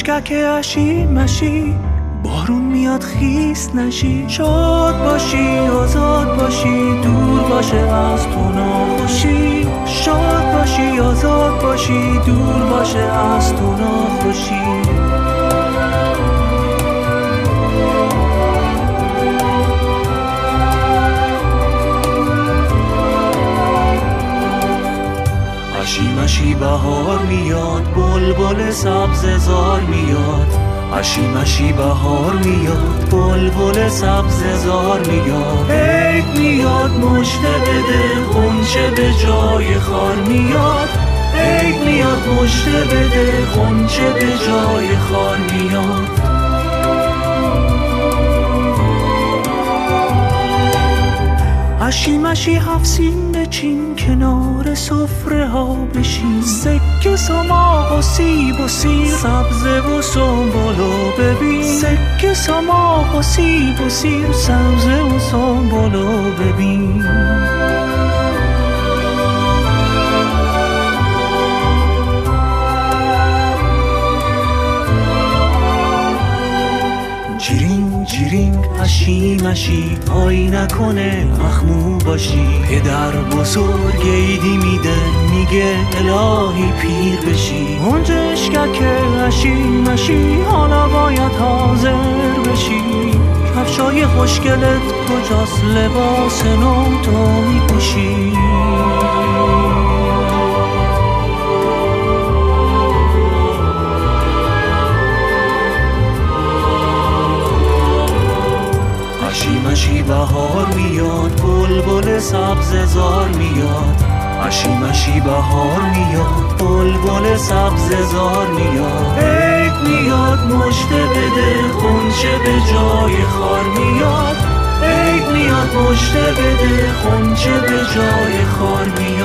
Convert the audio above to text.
اشکک اشی مشی بارون میاد خیس نشی، شاد باشی آزاد باشی دور باشه از تو ناخوشی، شاد باشی آزاد باشی دور باشه از تو ناخوشی. اشی مشی بهار میاد بلبل سبز زار میاد، اشی مشی بهار میاد بلبل سبز زار میاد، عید میاد مژده بده غنچه به جای خار میاد، عید میاد مژده بده غنچه به جای خار میاد. اشی مشی هفسین بچین کنار سفره ها بشین، سکه سماق و سیب و سیر سبزه و سنبولو ببین، سکه سماق و سیب و سیر سبزه و سنبولو ببین. جیرینگ جیرینگ اشی مشی پای نکنه مخمو باشی، پدر بزرگ عیدی میده میگه الهی پیر بشی، اونج اشکک اشی مشی حالا باید حاضر بشی، کفشای خوشگلت کجاست لباس نو تو میپوشی. اشی مشی بهار میاد بلبل سبز زار میاد، اشی مشی بهار میاد بلبل سبز زار میاد، عید میاد مژده بده غنچه به جای خار میاد، عید میاد مژده بده غنچه به جای خار میاد.